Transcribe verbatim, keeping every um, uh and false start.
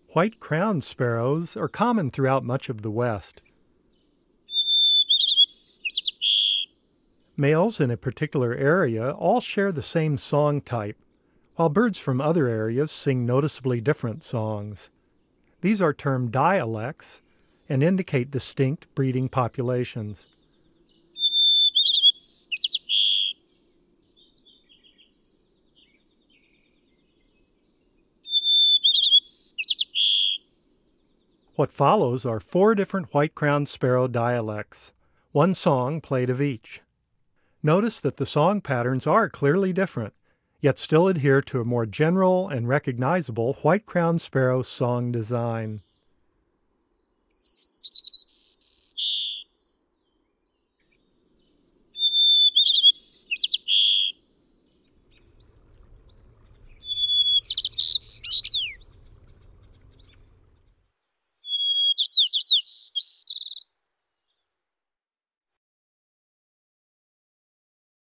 White-crowned sparrows are common throughout much of the West. Males in a particular area all share the same song type, while birds from other areas sing noticeably different songs. These are termed dialects and indicate distinct breeding populations. What follows are four different white-crowned sparrow dialects, one song played of each. Notice that the song patterns are clearly different, yet still adhere to a more general and recognizable white-crowned sparrow song design.